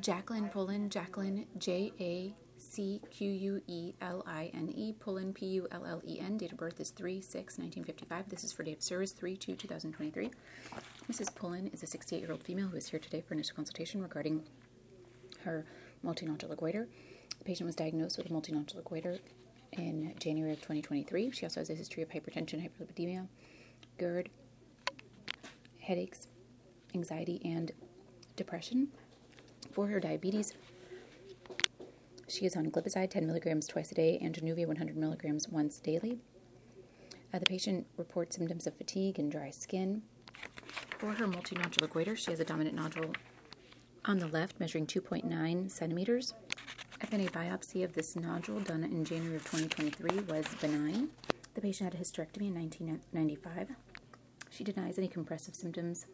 Jacqueline Pullen, Jacqueline, Jacqueline, Pullen, Pullen. Date of birth is 3/6/1955. This is for date of service 3/2/2023. Mrs. Pullen is a 68-year-old female who is here today for initial consultation regarding her multinodular goiter. The patient was diagnosed with a multinodular goiter in January of 2023. She also has a history of hypertension, hyperlipidemia, GERD, headaches, anxiety, and depression. For her diabetes, she is on glipizide 10 milligrams twice a day and Januvia 100 milligrams once daily. The patient reports symptoms of fatigue and dry skin. For her multinodular goiter, she has a dominant nodule on the left measuring 2.9 centimeters. FNA biopsy of this nodule done in January of 2023 was benign. The patient had a hysterectomy in 1995. She denies any compressive symptoms.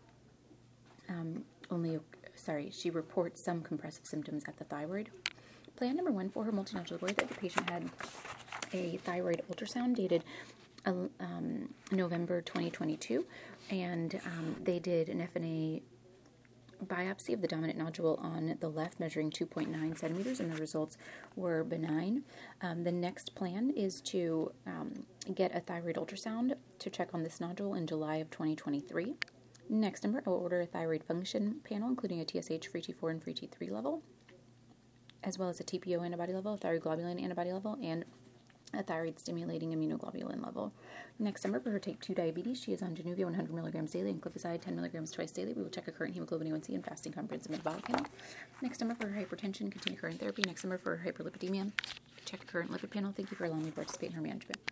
She reports some compressive symptoms at the thyroid. Plan number 1 for her multinodular goiter, the patient had a thyroid ultrasound dated November 2022, and they did an FNA biopsy of the dominant nodule on the left measuring 2.9 centimeters, and the results were benign. The next plan is to get a thyroid ultrasound to check on this nodule in July of 2023. Next number, I'll order a thyroid function panel, including a TSH, free T4, and free T3 level, as well as a TPO antibody level, a thyroid globulin antibody level, and a thyroid stimulating immunoglobulin level. Next number, for her type 2 diabetes, she is on Januvia 100 milligrams daily and glipizide 10 milligrams twice daily. We will check her current hemoglobin A1C and fasting comprehensive metabolic panel. Next number, for her hypertension, continue current therapy. Next number, for her hyperlipidemia, check her current lipid panel. Thank you for allowing me to participate in her management.